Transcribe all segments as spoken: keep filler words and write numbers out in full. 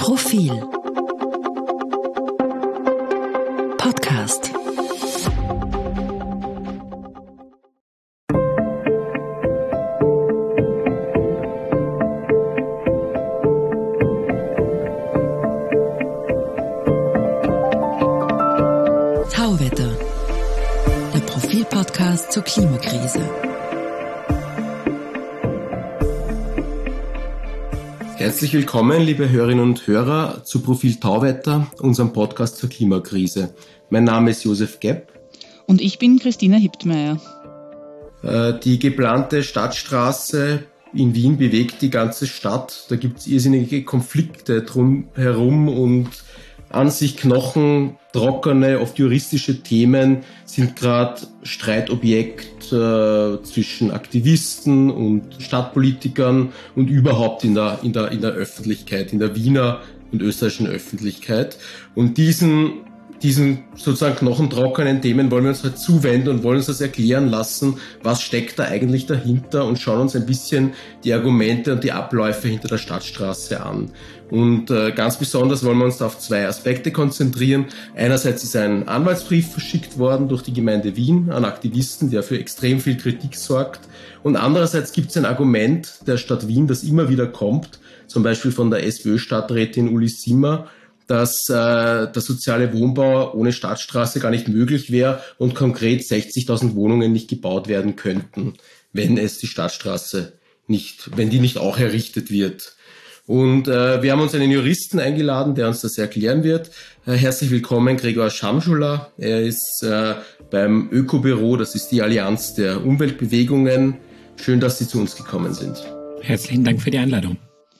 Profil Podcast. Tauwetter, der Profil-Podcast zur Klimakrise. Herzlich willkommen, liebe Hörerinnen und Hörer, zu Profil Tauwetter, unserem Podcast zur Klimakrise. Mein Name ist Josef Gepp. Und ich bin Christina Hiptmeier. Die geplante Stadtstraße in Wien bewegt die ganze Stadt. Da gibt es irrsinnige Konflikte drumherum und an sich knochentrockene, oft juristische Themen sind gerade Streitobjekt äh, zwischen Aktivisten und Stadtpolitikern und überhaupt in der, in der, in der Öffentlichkeit, in der Wiener und österreichischen Öffentlichkeit. Und diesen, diesen sozusagen knochentrockenen Themen wollen wir uns halt zuwenden und wollen uns das erklären lassen, was steckt da eigentlich dahinter, und schauen uns ein bisschen die Argumente und die Abläufe hinter der Stadtstraße an. Und äh, ganz besonders wollen wir uns da auf zwei Aspekte konzentrieren. Einerseits ist ein Anwaltsbrief verschickt worden durch die Gemeinde Wien an Aktivisten, der für extrem viel Kritik sorgt. Und andererseits gibt es ein Argument der Stadt Wien, das immer wieder kommt, zum Beispiel von der SPÖ-Stadträtin Uli Simmer, dass äh, der soziale Wohnbau ohne Stadtstraße gar nicht möglich wäre und konkret sechzigtausend Wohnungen nicht gebaut werden könnten, wenn es die Stadtstraße nicht, wenn die nicht auch errichtet wird. Und äh, wir haben uns einen Juristen eingeladen, der uns das erklären wird. Äh, herzlich willkommen, Gregor Schamschuller. Er ist äh, beim Ökobüro, das ist die Allianz der Umweltbewegungen. Schön, dass Sie zu uns gekommen sind. Herzlichen Dank für die Einladung.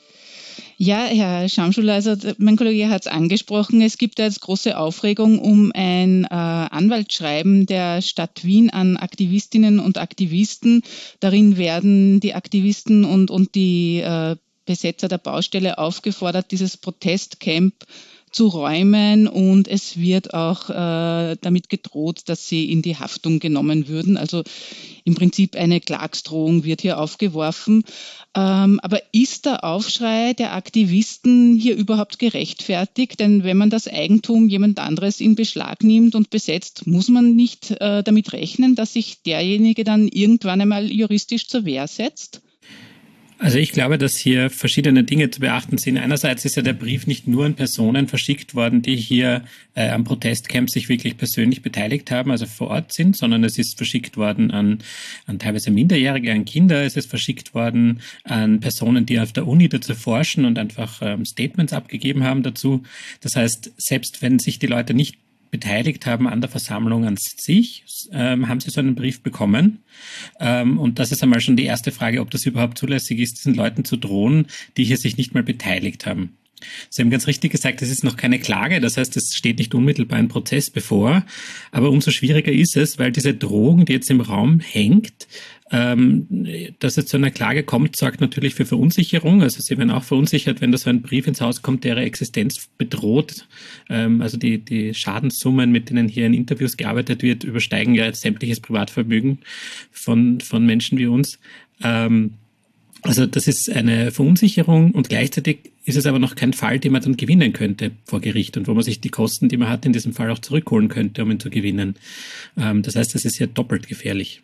Ja, Herr Schamschuller, also mein Kollege hat es angesprochen, es gibt jetzt große Aufregung um ein äh, Anwaltsschreiben der Stadt Wien an Aktivistinnen und Aktivisten. Darin werden die Aktivisten und, und die äh, Besetzer der Baustelle aufgefordert, dieses Protestcamp zu räumen, und es wird auch äh, damit gedroht, dass sie in die Haftung genommen würden. Also im Prinzip eine Klagsdrohung wird hier aufgeworfen. Ähm, aber ist der Aufschrei der Aktivisten hier überhaupt gerechtfertigt? Denn wenn man das Eigentum jemand anderes in Beschlag nimmt und besetzt, muss man nicht äh, damit rechnen, dass sich derjenige dann irgendwann einmal juristisch zur Wehr setzt? Also ich glaube, dass hier verschiedene Dinge zu beachten sind. Einerseits ist ja der Brief nicht nur an Personen verschickt worden, die hier äh, am Protestcamp sich wirklich persönlich beteiligt haben, also vor Ort sind, sondern es ist verschickt worden an, an teilweise Minderjährige, an Kinder. Es ist verschickt worden an Personen, die auf der Uni dazu forschen und einfach ähm, Statements abgegeben haben dazu. Das heißt, selbst wenn sich die Leute nicht beteiligt haben an der Versammlung an sich, ähm, haben sie so einen Brief bekommen. Ähm, und das ist einmal schon die erste Frage, ob das überhaupt zulässig ist, diesen Leuten zu drohen, die hier sich nicht mal beteiligt haben. Sie haben ganz richtig gesagt, es ist noch keine Klage, das heißt, es steht nicht unmittelbar ein Prozess bevor, aber umso schwieriger ist es, weil diese Drohung, die jetzt im Raum hängt, ähm, dass es zu einer Klage kommt, sorgt natürlich für Verunsicherung. Also sie werden auch verunsichert, wenn da so ein Brief ins Haus kommt, der ihre Existenz bedroht. Ähm, also die, die Schadenssummen, mit denen hier in Interviews gearbeitet wird, übersteigen ja sämtliches Privatvermögen von, von Menschen wie uns. Ähm, Also das ist eine Verunsicherung, und gleichzeitig ist es aber noch kein Fall, den man dann gewinnen könnte vor Gericht und wo man sich die Kosten, die man hat, in diesem Fall auch zurückholen könnte, um ihn zu gewinnen. Das heißt, das ist ja doppelt gefährlich.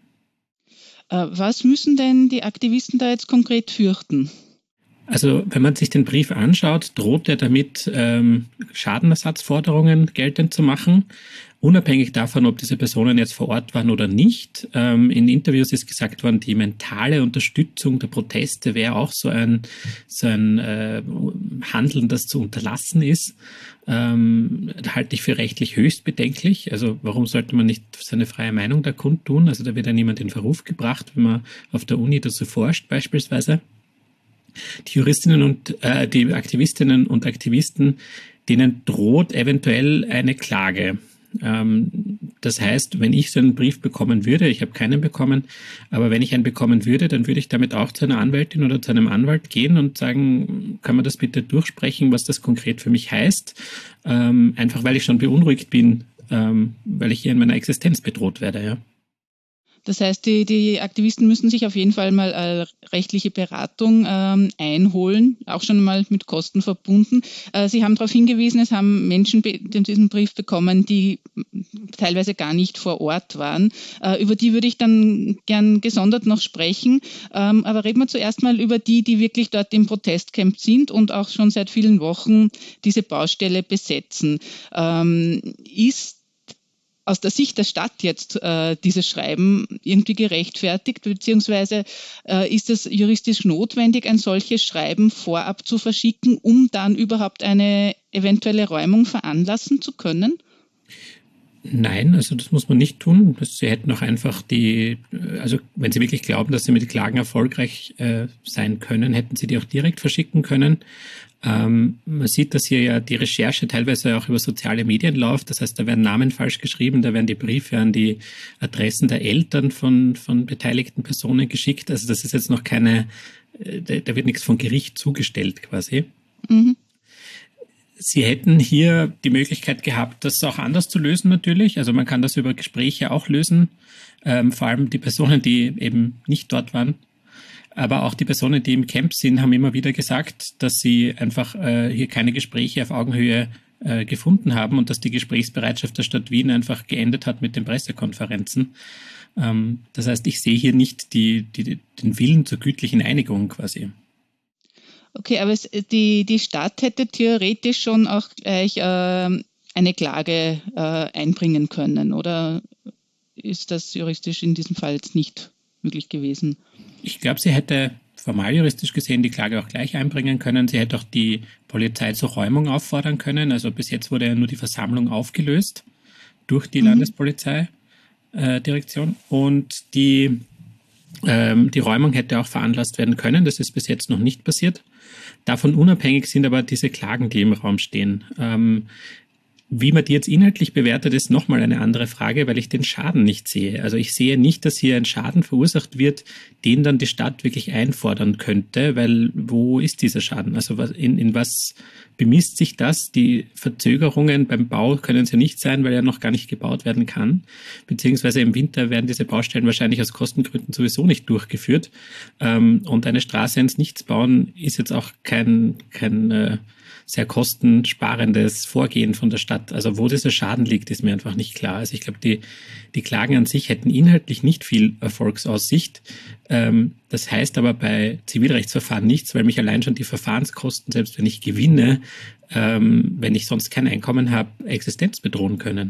Was müssen denn die Aktivisten da jetzt konkret fürchten? Also wenn man sich den Brief anschaut, droht er damit, ähm, Schadenersatzforderungen geltend zu machen, unabhängig davon, ob diese Personen jetzt vor Ort waren oder nicht. Ähm, in Interviews ist gesagt worden, die mentale Unterstützung der Proteste wäre auch so ein, so ein äh, Handeln, das zu unterlassen ist. Ähm, halte ich für rechtlich höchst bedenklich. Also warum sollte man nicht seine freie Meinung da kundtun? Also da wird ja niemand in Verruf gebracht, wenn man auf der Uni dazu forscht beispielsweise. Die Juristinnen und äh, die Aktivistinnen und Aktivisten, denen droht eventuell eine Klage. Ähm, das heißt, wenn ich so einen Brief bekommen würde, ich habe keinen bekommen, aber wenn ich einen bekommen würde, dann würde ich damit auch zu einer Anwältin oder zu einem Anwalt gehen und sagen, kann man das bitte durchsprechen, was das konkret für mich heißt? Ähm, einfach weil ich schon beunruhigt bin, ähm, weil ich hier in meiner Existenz bedroht werde, ja. Das heißt, die, die Aktivisten müssen sich auf jeden Fall mal äh, rechtliche Beratung ähm, einholen, auch schon mal mit Kosten verbunden. Äh, Sie haben darauf hingewiesen, es haben Menschen be- diesen Brief bekommen, die teilweise gar nicht vor Ort waren. Äh, über die würde ich dann gern gesondert noch sprechen. Ähm, aber reden wir zuerst mal über die, die wirklich dort im Protestcamp sind und auch schon seit vielen Wochen diese Baustelle besetzen. Ähm, ist aus der Sicht der Stadt jetzt äh, dieses Schreiben irgendwie gerechtfertigt, beziehungsweise äh, ist es juristisch notwendig, ein solches Schreiben vorab zu verschicken, um dann überhaupt eine eventuelle Räumung veranlassen zu können? Nein, also das muss man nicht tun. Sie hätten auch einfach die, also wenn Sie wirklich glauben, dass Sie mit Klagen erfolgreich äh, sein können, hätten Sie die auch direkt verschicken können. Ähm, man sieht, dass hier ja die Recherche teilweise auch über soziale Medien läuft. Das heißt, da werden Namen falsch geschrieben, da werden die Briefe an die Adressen der Eltern von, von beteiligten Personen geschickt. Also das ist jetzt noch keine, äh, da wird nichts vom Gericht zugestellt quasi. Mhm. Sie hätten hier die Möglichkeit gehabt, das auch anders zu lösen natürlich. Also man kann das über Gespräche auch lösen, ähm, vor allem die Personen, die eben nicht dort waren. Aber auch die Personen, die im Camp sind, haben immer wieder gesagt, dass sie einfach äh, hier keine Gespräche auf Augenhöhe äh, gefunden haben und dass die Gesprächsbereitschaft der Stadt Wien einfach geendet hat mit den Pressekonferenzen. Ähm, das heißt, ich sehe hier nicht die, die, den Willen zur gütlichen Einigung quasi. Okay, aber es, die, die Stadt hätte theoretisch schon auch gleich äh, eine Klage äh, einbringen können, oder ist das juristisch in diesem Fall jetzt nicht möglich gewesen? Ich glaube, sie hätte formal juristisch gesehen die Klage auch gleich einbringen können. Sie hätte auch die Polizei zur Räumung auffordern können. Also bis jetzt wurde ja nur die Versammlung aufgelöst durch die mhm. Landespolizeidirektion. Äh, Und die, ähm, die Räumung hätte auch veranlasst werden können. Das ist bis jetzt noch nicht passiert. Davon unabhängig sind aber diese Klagen, die im Raum stehen. Ähm, Wie man die jetzt inhaltlich bewertet, ist nochmal eine andere Frage, weil ich den Schaden nicht sehe. Also ich sehe nicht, dass hier ein Schaden verursacht wird, den dann die Stadt wirklich einfordern könnte, weil wo ist dieser Schaden? Also in, in was bemisst sich das? Die Verzögerungen beim Bau können es ja nicht sein, weil er noch gar nicht gebaut werden kann. Beziehungsweise im Winter werden diese Baustellen wahrscheinlich aus Kostengründen sowieso nicht durchgeführt. Und eine Straße ins Nichts bauen ist jetzt auch kein... kein sehr kostensparendes Vorgehen von der Stadt. Also wo dieser Schaden liegt, ist mir einfach nicht klar. Also ich glaube, die, die Klagen an sich hätten inhaltlich nicht viel Erfolgsaussicht. Ähm, das heißt aber bei Zivilrechtsverfahren nichts, weil mich allein schon die Verfahrenskosten, selbst wenn ich gewinne, ähm, wenn ich sonst kein Einkommen habe, Existenz bedrohen können.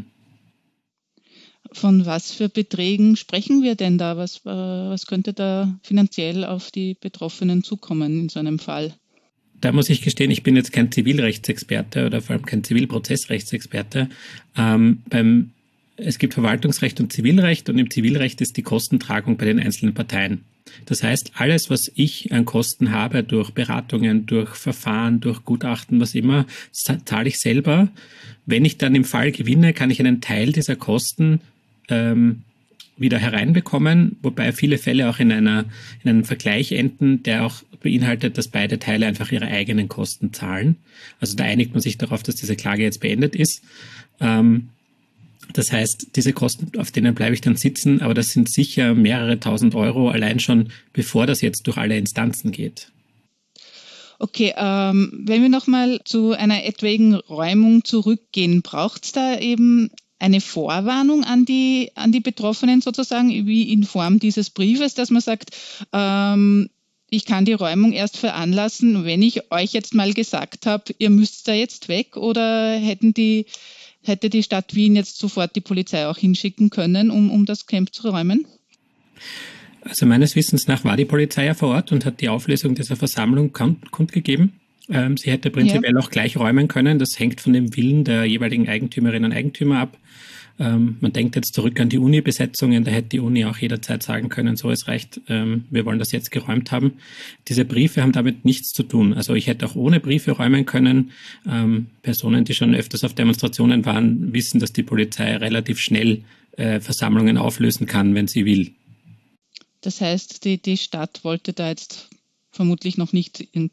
Von was für Beträgen sprechen wir denn da? Was, äh, was könnte da finanziell auf die Betroffenen zukommen in so einem Fall? Da muss ich gestehen, ich bin jetzt kein Zivilrechtsexperte oder vor allem kein Zivilprozessrechtsexperte. Ähm, beim, es gibt Verwaltungsrecht und Zivilrecht und im Zivilrecht ist die Kostentragung bei den einzelnen Parteien. Das heißt, alles, was ich an Kosten habe durch Beratungen, durch Verfahren, durch Gutachten, was immer, zahle ich selber. Wenn ich dann im Fall gewinne, kann ich einen Teil dieser Kosten ähm, wieder hereinbekommen, wobei viele Fälle auch in einer in einem Vergleich enden, der auch beinhaltet, dass beide Teile einfach ihre eigenen Kosten zahlen. Also da einigt man sich darauf, dass diese Klage jetzt beendet ist. Ähm, das heißt, diese Kosten, auf denen bleibe ich dann sitzen, aber das sind sicher mehrere tausend Euro, allein schon bevor das jetzt durch alle Instanzen geht. Okay, ähm, wenn wir nochmal zu einer etwaigen Räumung zurückgehen, braucht es da eben eine Vorwarnung an die, an die Betroffenen sozusagen, wie in Form dieses Briefes, dass man sagt, ähm, ich kann die Räumung erst veranlassen, wenn ich euch jetzt mal gesagt habe, ihr müsst da jetzt weg, oder hätten die, hätte die Stadt Wien jetzt sofort die Polizei auch hinschicken können, um, um das Camp zu räumen? Also meines Wissens nach war die Polizei ja vor Ort und hat die Auflösung dieser Versammlung kundgegeben. Ähm, sie hätte prinzipiell ja auch gleich räumen können. Das hängt von dem Willen der jeweiligen Eigentümerinnen und Eigentümer ab. Ähm, man denkt jetzt zurück an die Uni-Besetzungen. Da hätte die Uni auch jederzeit sagen können, so, es reicht, ähm, wir wollen das jetzt geräumt haben. Diese Briefe haben damit nichts zu tun. Also ich hätte auch ohne Briefe räumen können. Ähm, Personen, die schon öfters auf Demonstrationen waren, wissen, dass die Polizei relativ schnell äh, Versammlungen auflösen kann, wenn sie will. Das heißt, die, die Stadt wollte da jetzt vermutlich noch nicht irgendwie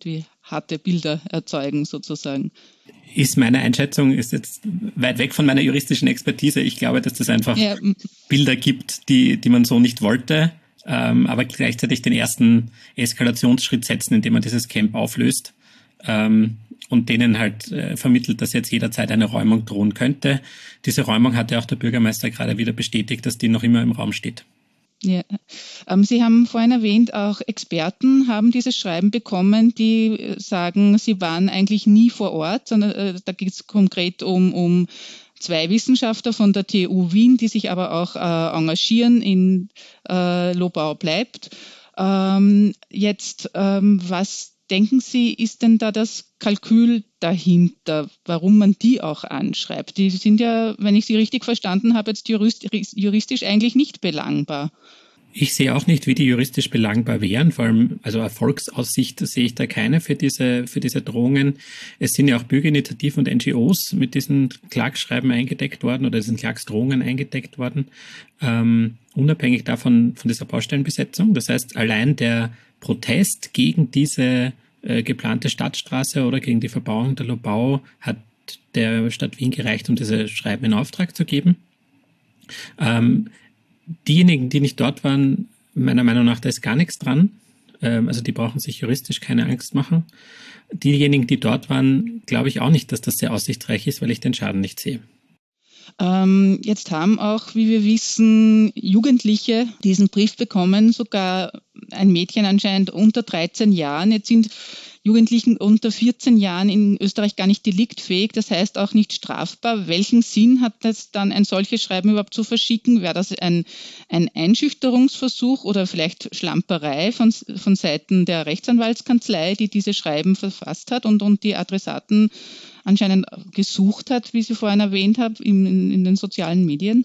harte Bilder erzeugen sozusagen. Ist meine Einschätzung, ist jetzt weit weg von meiner juristischen Expertise. Ich glaube, dass das einfach ja. Bilder gibt, die, die man so nicht wollte, ähm, aber gleichzeitig den ersten Eskalationsschritt setzen, indem man dieses Camp auflöst ähm, und denen halt äh, vermittelt, dass jetzt jederzeit eine Räumung drohen könnte. Diese Räumung hat ja auch der Bürgermeister gerade wieder bestätigt, dass die noch immer im Raum steht. Ja, ähm, Sie haben vorhin erwähnt, auch Experten haben dieses Schreiben bekommen, die sagen, sie waren eigentlich nie vor Ort, sondern äh, da geht es konkret um, um zwei Wissenschaftler von der T U Wien, die sich aber auch äh, engagieren in äh, Lobau bleibt. Ähm, jetzt, ähm, was denken Sie, ist denn da das Kalkül dahinter, warum man die auch anschreibt? Die sind ja, wenn ich Sie richtig verstanden habe, jetzt jurist, juristisch eigentlich nicht belangbar. Ich sehe auch nicht, wie die juristisch belangbar wären. Vor allem, also Erfolgsaussicht sehe ich da keine für diese, für diese Drohungen. Es sind ja auch Bürgerinitiativen und N G Os mit diesen Klageschreiben eingedeckt worden oder diesen Klagsdrohungen eingedeckt worden, ähm, unabhängig davon, von dieser Baustellenbesetzung. Das heißt, allein der Protest gegen diese äh, geplante Stadtstraße oder gegen die Verbauung der Lobau hat der Stadt Wien gereicht, um diese Schreiben in Auftrag zu geben. Ähm, diejenigen, die nicht dort waren, meiner Meinung nach, da ist gar nichts dran. Ähm, also die brauchen sich juristisch keine Angst machen. Diejenigen, die dort waren, glaube ich auch nicht, dass das sehr aussichtsreich ist, weil ich den Schaden nicht sehe. Ähm, jetzt haben auch, wie wir wissen, Jugendliche diesen Brief bekommen, sogar ein Mädchen anscheinend unter dreizehn Jahren. Jetzt sind Jugendlichen unter vierzehn Jahren in Österreich gar nicht deliktfähig, das heißt auch nicht strafbar. Welchen Sinn hat es dann, ein solches Schreiben überhaupt zu verschicken? Wäre das ein, ein Einschüchterungsversuch oder vielleicht Schlamperei von, von Seiten der Rechtsanwaltskanzlei, die diese Schreiben verfasst hat und, und die Adressaten anscheinend gesucht hat, wie Sie vorhin erwähnt haben, in, in, in den sozialen Medien?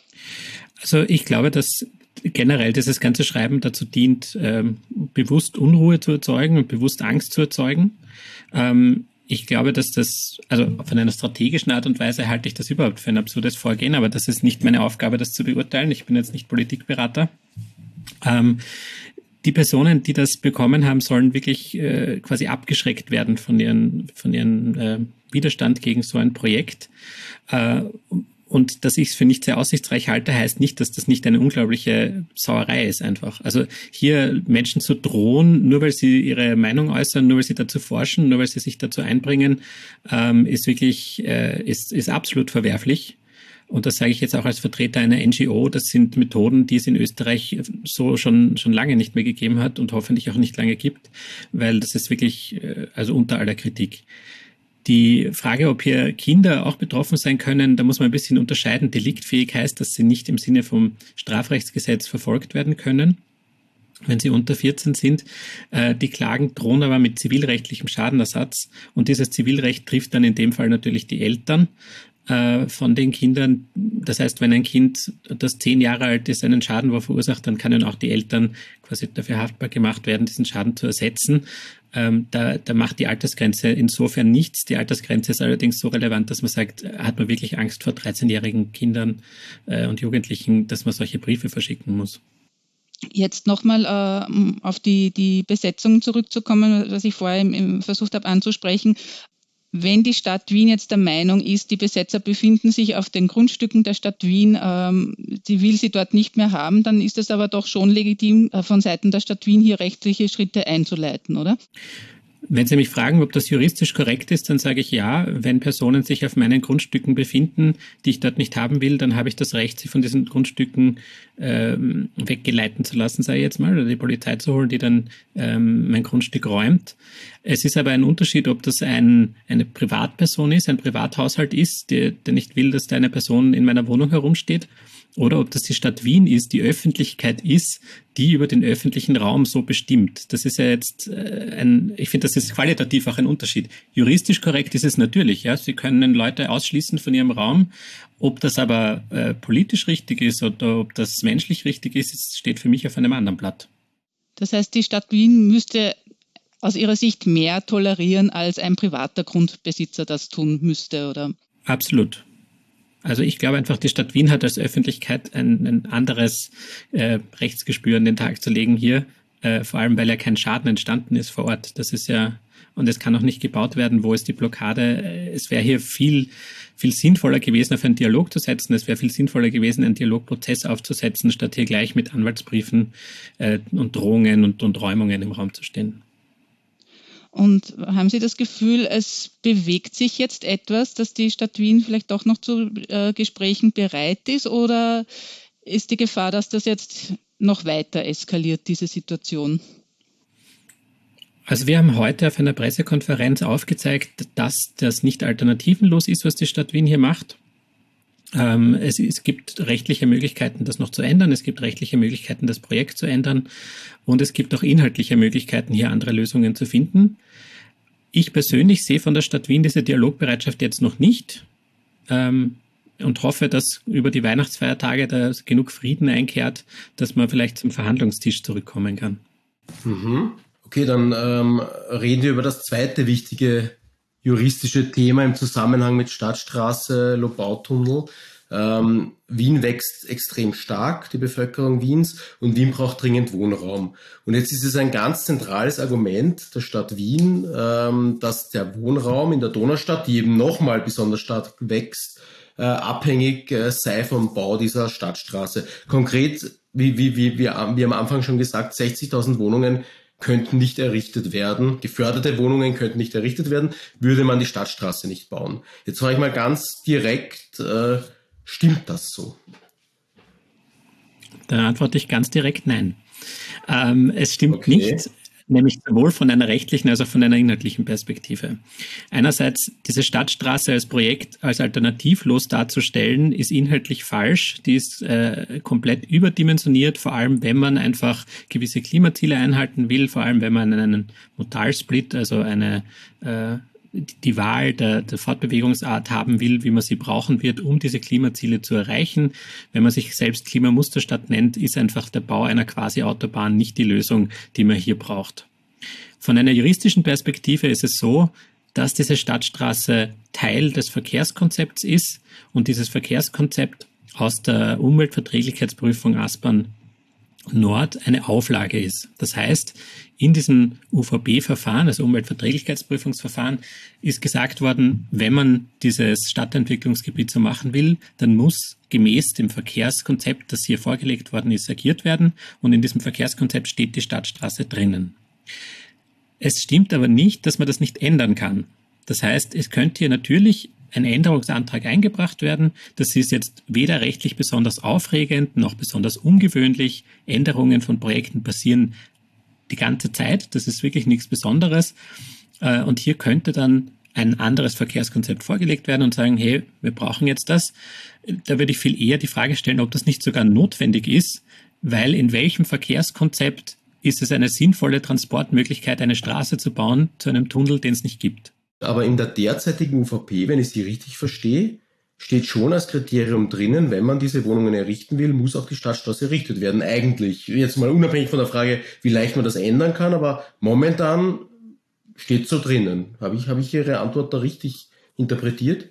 Also ich glaube, dass generell dieses ganze Schreiben dazu dient, ähm, bewusst Unruhe zu erzeugen und bewusst Angst zu erzeugen. Ähm, ich glaube, dass das, also von einer strategischen Art und Weise halte ich das überhaupt für ein absurdes Vorgehen, aber das ist nicht meine Aufgabe, das zu beurteilen. Ich bin jetzt nicht Politikberater. Ähm, die Personen, die das bekommen haben, sollen wirklich äh, quasi abgeschreckt werden von ihren, von ihren äh, Widerstand gegen so ein Projekt. Äh, Und dass ich es für nicht sehr aussichtsreich halte, heißt nicht, dass das nicht eine unglaubliche Sauerei ist einfach. Also hier Menschen zu drohen, nur weil sie ihre Meinung äußern, nur weil sie dazu forschen, nur weil sie sich dazu einbringen, ähm, ist wirklich, äh, ist, ist absolut verwerflich. Und das sage ich jetzt auch als Vertreter einer N G O. Das sind Methoden, die es in Österreich so schon, schon lange nicht mehr gegeben hat und hoffentlich auch nicht lange gibt, weil das ist wirklich, äh, also unter aller Kritik. Die Frage, ob hier Kinder auch betroffen sein können, da muss man ein bisschen unterscheiden. Deliktfähig heißt, dass sie nicht im Sinne vom Strafrechtsgesetz verfolgt werden können, wenn sie unter vierzehn sind. Die Klagen drohen aber mit zivilrechtlichem Schadenersatz und dieses Zivilrecht trifft dann in dem Fall natürlich die Eltern von den Kindern. Das heißt, wenn ein Kind, das zehn Jahre alt ist, einen Schaden verursacht, dann können auch die Eltern quasi dafür haftbar gemacht werden, diesen Schaden zu ersetzen. Ähm, da, da macht die Altersgrenze insofern nichts. Die Altersgrenze ist allerdings so relevant, dass man sagt, hat man wirklich Angst vor dreizehnjährigen Kindern äh, und Jugendlichen, dass man solche Briefe verschicken muss. Jetzt nochmal äh, auf die, die Besetzung zurückzukommen, was ich vorher im, im versucht habe anzusprechen. Wenn die Stadt Wien jetzt der Meinung ist, die Besetzer befinden sich auf den Grundstücken der Stadt Wien, ähm, sie will sie dort nicht mehr haben, dann ist es aber doch schon legitim, äh, von Seiten der Stadt Wien hier rechtliche Schritte einzuleiten, oder? Wenn Sie mich fragen, ob das juristisch korrekt ist, dann sage ich ja. Wenn Personen sich auf meinen Grundstücken befinden, die ich dort nicht haben will, dann habe ich das Recht, sie von diesen Grundstücken ähm, weggeleiten zu lassen, sage ich jetzt mal, oder die Polizei zu holen, die dann ähm, mein Grundstück räumt. Es ist aber ein Unterschied, ob das ein, eine Privatperson ist, ein Privathaushalt ist, der, der nicht will, dass da eine Person in meiner Wohnung herumsteht, oder ob das die Stadt Wien ist, die Öffentlichkeit ist, die über den öffentlichen Raum so bestimmt. Das ist ja jetzt äh, ein, ich finde, das ist qualitativ auch ein Unterschied. Juristisch korrekt ist es natürlich, ja. Sie können Leute ausschließen von ihrem Raum. Ob das aber äh, politisch richtig ist oder ob das menschlich richtig ist, steht für mich auf einem anderen Blatt. Das heißt, die Stadt Wien müsste aus Ihrer Sicht mehr tolerieren, als ein privater Grundbesitzer das tun müsste, oder? Absolut. Also ich glaube einfach, die Stadt Wien hat als Öffentlichkeit ein, ein anderes äh, Rechtsgespür an den Tag zu legen hier, äh, vor allem weil ja kein Schaden entstanden ist vor Ort. Das ist ja und es kann auch nicht gebaut werden. Wo ist die Blockade? Es wäre hier viel, viel sinnvoller gewesen, auf einen Dialog zu setzen. Es wäre viel sinnvoller gewesen, einen Dialogprozess aufzusetzen, statt hier gleich mit Anwaltsbriefen äh, und Drohungen und, und Räumungen im Raum zu stehen. Und haben Sie das Gefühl, es bewegt sich jetzt etwas, dass die Stadt Wien vielleicht doch noch zu äh, Gesprächen bereit ist? Oder ist die Gefahr, dass das jetzt noch weiter eskaliert, diese Situation? Also wir haben heute auf einer Pressekonferenz aufgezeigt, dass das nicht alternativenlos ist, was die Stadt Wien hier macht. Ähm, es, es gibt rechtliche Möglichkeiten, das noch zu ändern. Es gibt rechtliche Möglichkeiten, das Projekt zu ändern. Und es gibt auch inhaltliche Möglichkeiten, hier andere Lösungen zu finden. Ich persönlich sehe von der Stadt Wien diese Dialogbereitschaft jetzt noch nicht ähm, und hoffe, dass über die Weihnachtsfeiertage da genug Frieden einkehrt, dass man vielleicht zum Verhandlungstisch zurückkommen kann. Mhm. Okay, dann ähm, reden wir über das zweite wichtige juristische Thema im Zusammenhang mit Stadtstraße, Lobautunnel. Ähm, Wien wächst extrem stark, die Bevölkerung Wiens, und Wien braucht dringend Wohnraum. Und jetzt ist es ein ganz zentrales Argument der Stadt Wien, ähm, dass der Wohnraum in der Donaustadt, die eben nochmal besonders stark wächst, äh, abhängig äh, sei vom Bau dieser Stadtstraße. Konkret, wie, wie, wie, wie, wie am Anfang schon gesagt, sechzigtausend Wohnungen könnten nicht errichtet werden, geförderte Wohnungen könnten nicht errichtet werden, würde man die Stadtstraße nicht bauen. Jetzt frage ich mal ganz direkt, äh, stimmt das so? Da antworte ich ganz direkt nein. Ähm, es stimmt okay. nicht, nämlich sowohl von einer rechtlichen als auch von einer inhaltlichen Perspektive. Einerseits, diese Stadtstraße als Projekt als alternativlos darzustellen, ist inhaltlich falsch. Die ist äh, komplett überdimensioniert, vor allem wenn man einfach gewisse Klimaziele einhalten will, vor allem wenn man einen Modalsplit, also eine äh, die Wahl der, der Fortbewegungsart haben will, wie man sie brauchen wird, um diese Klimaziele zu erreichen. Wenn man sich selbst Klimamusterstadt nennt, ist einfach der Bau einer Quasi-Autobahn nicht die Lösung, die man hier braucht. Von einer juristischen Perspektive ist es so, dass diese Stadtstraße Teil des Verkehrskonzepts ist und dieses Verkehrskonzept aus der Umweltverträglichkeitsprüfung Aspern Nord eine Auflage ist. Das heißt, in diesem U V B-Verfahren, also Umweltverträglichkeitsprüfungsverfahren, ist gesagt worden, wenn man dieses Stadtentwicklungsgebiet so machen will, dann muss gemäß dem Verkehrskonzept, das hier vorgelegt worden ist, agiert werden. Und in diesem Verkehrskonzept steht die Stadtstraße drinnen. Es stimmt aber nicht, dass man das nicht ändern kann. Das heißt, es könnte hier natürlich ein Änderungsantrag eingebracht werden. Das ist jetzt weder rechtlich besonders aufregend noch besonders ungewöhnlich. Änderungen von Projekten passieren die ganze Zeit. Das ist wirklich nichts Besonderes. Und hier könnte dann ein anderes Verkehrskonzept vorgelegt werden und sagen, hey, wir brauchen jetzt das. Da würde ich viel eher die Frage stellen, ob das nicht sogar notwendig ist, weil in welchem Verkehrskonzept ist es eine sinnvolle Transportmöglichkeit, eine Straße zu bauen zu einem Tunnel, den es nicht gibt. Aber in der derzeitigen U V P, wenn ich sie richtig verstehe, steht schon als Kriterium drinnen, wenn man diese Wohnungen errichten will, muss auch die Stadtstraße errichtet werden. Eigentlich, jetzt mal unabhängig von der Frage, wie leicht man das ändern kann, aber momentan steht so drinnen. Habe ich, habe ich Ihre Antwort da richtig interpretiert?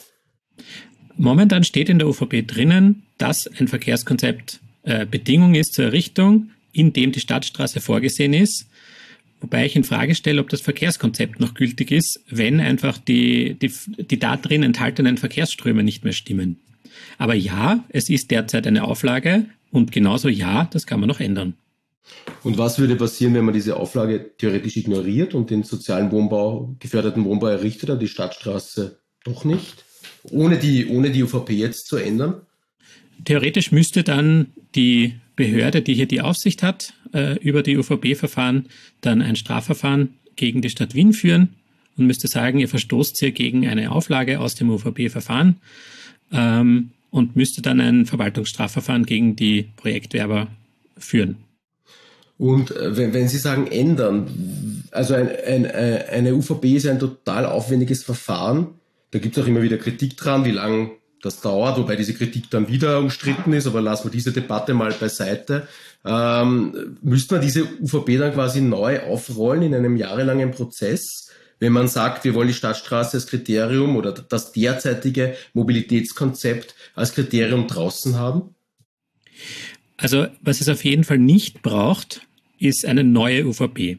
Momentan steht in der U V P drinnen, dass ein Verkehrskonzept äh, Bedingung ist zur Errichtung, in dem die Stadtstraße vorgesehen ist. Wobei ich in Frage stelle, ob das Verkehrskonzept noch gültig ist, wenn einfach die, die, die da drin enthaltenen Verkehrsströme nicht mehr stimmen. Aber ja, es ist derzeit eine Auflage und genauso ja, das kann man noch ändern. Und was würde passieren, wenn man diese Auflage theoretisch ignoriert und den sozialen Wohnbau, geförderten Wohnbau errichtet, aber die Stadtstraße doch nicht? Ohne die, ohne die U V P jetzt zu ändern? Theoretisch müsste dann die Behörde, die hier die Aufsicht hat, äh, über die U V B-Verfahren dann ein Strafverfahren gegen die Stadt Wien führen und müsste sagen, ihr verstoßt hier gegen eine Auflage aus dem U V B-Verfahren ähm, und müsste dann ein Verwaltungsstrafverfahren gegen die Projektwerber führen. Und wenn, wenn Sie sagen ändern, also ein, ein, eine U V B ist ein total aufwendiges Verfahren, da gibt es auch immer wieder Kritik dran, wie lange das dauert, wobei diese Kritik dann wieder umstritten ist, aber lassen wir diese Debatte mal beiseite. Ähm, müsste man diese U V B dann quasi neu aufrollen in einem jahrelangen Prozess, wenn man sagt, wir wollen die Stadtstraße als Kriterium oder das derzeitige Mobilitätskonzept als Kriterium draußen haben? Also was es auf jeden Fall nicht braucht, ist eine neue U V B.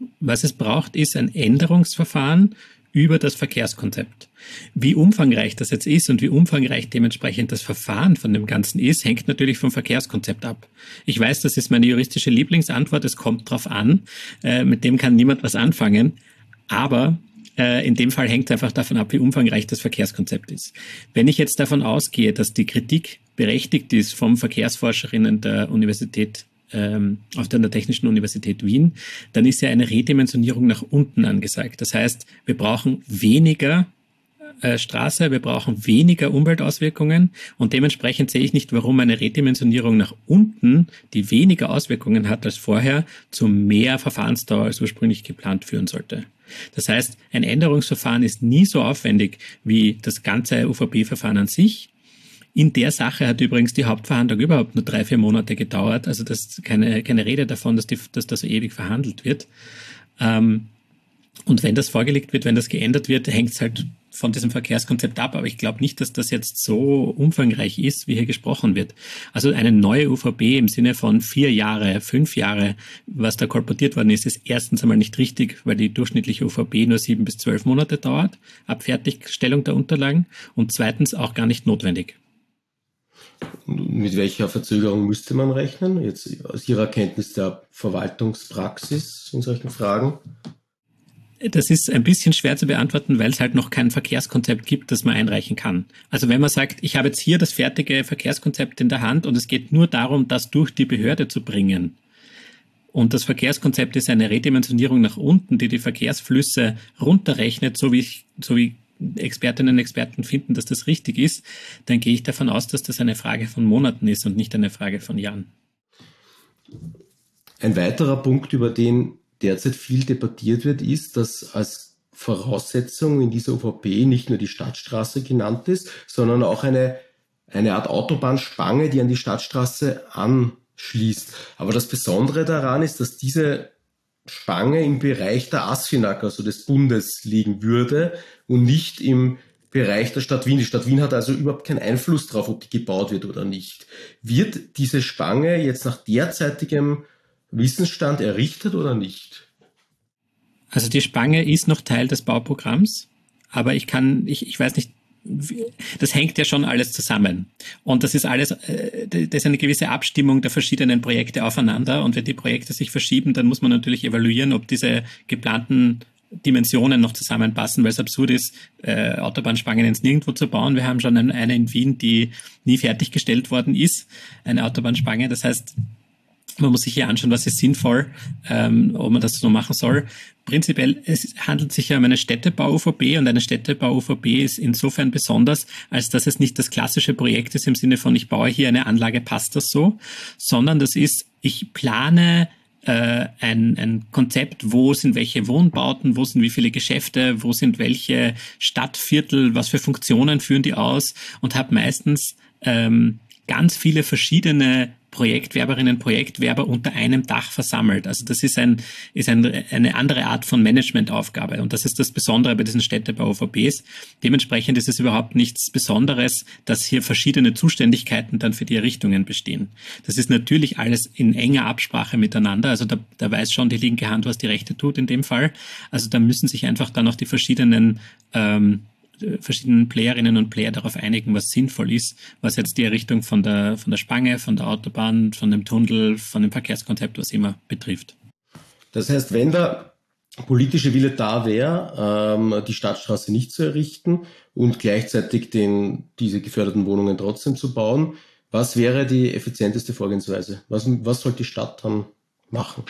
Was es braucht, ist ein Änderungsverfahren über das Verkehrskonzept. Wie umfangreich das jetzt ist und wie umfangreich dementsprechend das Verfahren von dem Ganzen ist, hängt natürlich vom Verkehrskonzept ab. Ich weiß, das ist meine juristische Lieblingsantwort, es kommt drauf an, äh, mit dem kann niemand was anfangen, aber äh, in dem Fall hängt es einfach davon ab, wie umfangreich das Verkehrskonzept ist. Wenn ich jetzt davon ausgehe, dass die Kritik berechtigt ist vom Verkehrsforscherinnen der Universität auf der Technischen Universität Wien, dann ist ja eine Redimensionierung nach unten angesagt. Das heißt, wir brauchen weniger äh, Straße, wir brauchen weniger Umweltauswirkungen und dementsprechend sehe ich nicht, warum eine Redimensionierung nach unten, die weniger Auswirkungen hat als vorher, zu mehr Verfahrensdauer als ursprünglich geplant führen sollte. Das heißt, ein Änderungsverfahren ist nie so aufwendig wie das ganze U V B-Verfahren an sich. In der Sache hat übrigens die Hauptverhandlung überhaupt nur drei, vier Monate gedauert. Also das ist keine, keine Rede davon, dass, die, dass das so ewig verhandelt wird. Ähm, und wenn das vorgelegt wird, wenn das geändert wird, hängt es halt von diesem Verkehrskonzept ab. Aber ich glaube nicht, dass das jetzt so umfangreich ist, wie hier gesprochen wird. Also eine neue U V B im Sinne von vier Jahre, fünf Jahre, was da kolportiert worden ist, ist erstens einmal nicht richtig, weil die durchschnittliche U V B nur sieben bis zwölf Monate dauert, ab Fertigstellung der Unterlagen. Und zweitens auch gar nicht notwendig. Mit welcher Verzögerung müsste man rechnen, jetzt aus Ihrer Kenntnis der Verwaltungspraxis in solchen Fragen? Das ist ein bisschen schwer zu beantworten, weil es halt noch kein Verkehrskonzept gibt, das man einreichen kann. Also wenn man sagt, ich habe jetzt hier das fertige Verkehrskonzept in der Hand und es geht nur darum, das durch die Behörde zu bringen. Und das Verkehrskonzept ist eine Redimensionierung nach unten, die die Verkehrsflüsse runterrechnet, so wie ich, so wie Expertinnen und Experten finden, dass das richtig ist, dann gehe ich davon aus, dass das eine Frage von Monaten ist und nicht eine Frage von Jahren. Ein weiterer Punkt, über den derzeit viel debattiert wird, ist, dass als Voraussetzung in dieser U V B nicht nur die Stadtstraße genannt ist, sondern auch eine, eine Art Autobahnspange, die an die Stadtstraße anschließt. Aber das Besondere daran ist, dass diese Spange im Bereich der ASFINAG, also des Bundes, liegen würde und nicht im Bereich der Stadt Wien. Die Stadt Wien hat also überhaupt keinen Einfluss darauf, ob die gebaut wird oder nicht. Wird diese Spange jetzt nach derzeitigem Wissensstand errichtet oder nicht? Also die Spange ist noch Teil des Bauprogramms, aber ich kann, ich, ich weiß nicht, das hängt ja schon alles zusammen. Und das ist alles, das ist eine gewisse Abstimmung der verschiedenen Projekte aufeinander. Und wenn die Projekte sich verschieben, dann muss man natürlich evaluieren, ob diese geplanten Dimensionen noch zusammenpassen, weil es absurd ist, äh, Autobahnspangen ins Nirgendwo zu bauen. Wir haben schon eine in Wien, die nie fertiggestellt worden ist, eine Autobahnspange. Das heißt, man muss sich hier anschauen, was ist sinnvoll, ähm, ob man das so machen soll. Prinzipiell, es handelt sich ja um eine Städtebau-U V B und eine Städtebau-U V B ist insofern besonders, als dass es nicht das klassische Projekt ist im Sinne von, ich baue hier eine Anlage, passt das so, sondern das ist, ich plane äh, ein, ein Konzept, wo sind welche Wohnbauten, wo sind wie viele Geschäfte, wo sind welche Stadtviertel, was für Funktionen führen die aus und habe meistens ähm, ganz viele verschiedene Projektwerberinnen, Projektwerber unter einem Dach versammelt. Also das ist ein ist ein, eine andere Art von Managementaufgabe und das ist das Besondere bei diesen Städtebau-U V Bs. Dementsprechend ist es überhaupt nichts Besonderes, dass hier verschiedene Zuständigkeiten dann für die Errichtungen bestehen. Das ist natürlich alles in enger Absprache miteinander. Also da, da weiß schon die linke Hand, was die rechte tut in dem Fall. Also da müssen sich einfach dann auch die verschiedenen ähm, verschiedenen Playerinnen und Player darauf einigen, was sinnvoll ist, was jetzt die Errichtung von der, von der Spange, von der Autobahn, von dem Tunnel, von dem Verkehrskonzept, was immer betrifft. Das heißt, wenn der politische Wille da wäre, ähm, die Stadtstraße nicht zu errichten und gleichzeitig den, diese geförderten Wohnungen trotzdem zu bauen, was wäre die effizienteste Vorgehensweise? Was, was soll die Stadt dann machen?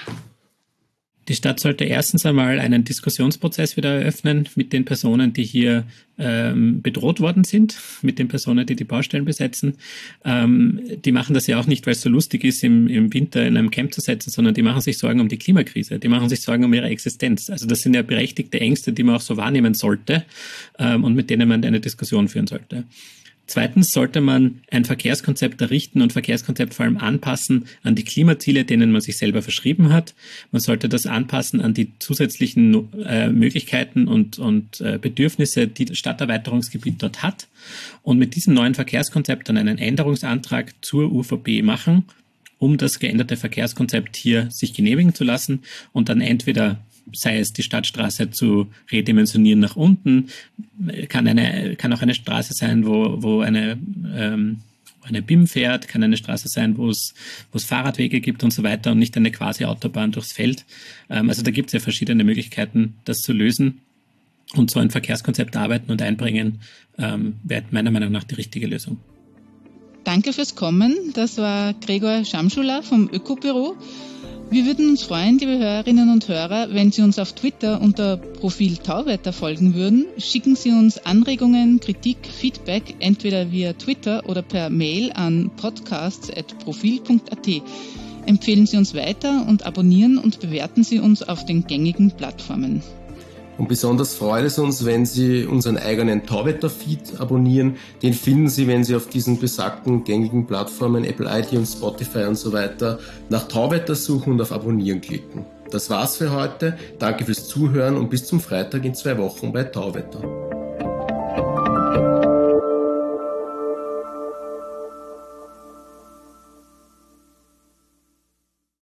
Die Stadt sollte erstens einmal einen Diskussionsprozess wieder eröffnen mit den Personen, die hier ähm, bedroht worden sind, mit den Personen, die die Baustellen besetzen. Ähm, die machen das ja auch nicht, weil es so lustig ist, im, im Winter in einem Camp zu setzen, sondern die machen sich Sorgen um die Klimakrise. Die machen sich Sorgen um ihre Existenz. Also das sind ja berechtigte Ängste, die man auch so wahrnehmen sollte ähm, und mit denen man eine Diskussion führen sollte. Zweitens sollte man ein Verkehrskonzept errichten und Verkehrskonzept vor allem anpassen an die Klimaziele, denen man sich selber verschrieben hat. Man sollte das anpassen an die zusätzlichen äh, Möglichkeiten und, und äh, Bedürfnisse, die das Stadterweiterungsgebiet dort hat. Und mit diesem neuen Verkehrskonzept dann einen Änderungsantrag zur U V B machen, um das geänderte Verkehrskonzept hier sich genehmigen zu lassen und dann entweder sei es die Stadtstraße zu redimensionieren nach unten, kann eine, kann auch eine Straße sein, wo, wo eine, ähm, eine B I M fährt, kann eine Straße sein, wo es, wo es Fahrradwege gibt und so weiter und nicht eine quasi Autobahn durchs Feld. Ähm, also da gibt es ja verschiedene Möglichkeiten, das zu lösen. Und so ein Verkehrskonzept arbeiten und einbringen, ähm, wäre meiner Meinung nach die richtige Lösung. Danke fürs Kommen. Das war Gregor Schamschuler vom Ökobüro. Wir würden uns freuen, liebe Hörerinnen und Hörer, wenn Sie uns auf Twitter unter Profil Tauwetter folgen würden. Schicken Sie uns Anregungen, Kritik, Feedback entweder via Twitter oder per Mail an podcasts at profil punkt a t. Empfehlen Sie uns weiter und abonnieren und bewerten Sie uns auf den gängigen Plattformen. Und besonders freut es uns, wenn Sie unseren eigenen Tauwetter-Feed abonnieren. Den finden Sie, wenn Sie auf diesen besagten gängigen Plattformen, Apple iTunes, Spotify und so weiter, nach Tauwetter suchen und auf Abonnieren klicken. Das war's für heute. Danke fürs Zuhören und bis zum Freitag in zwei Wochen bei Tauwetter.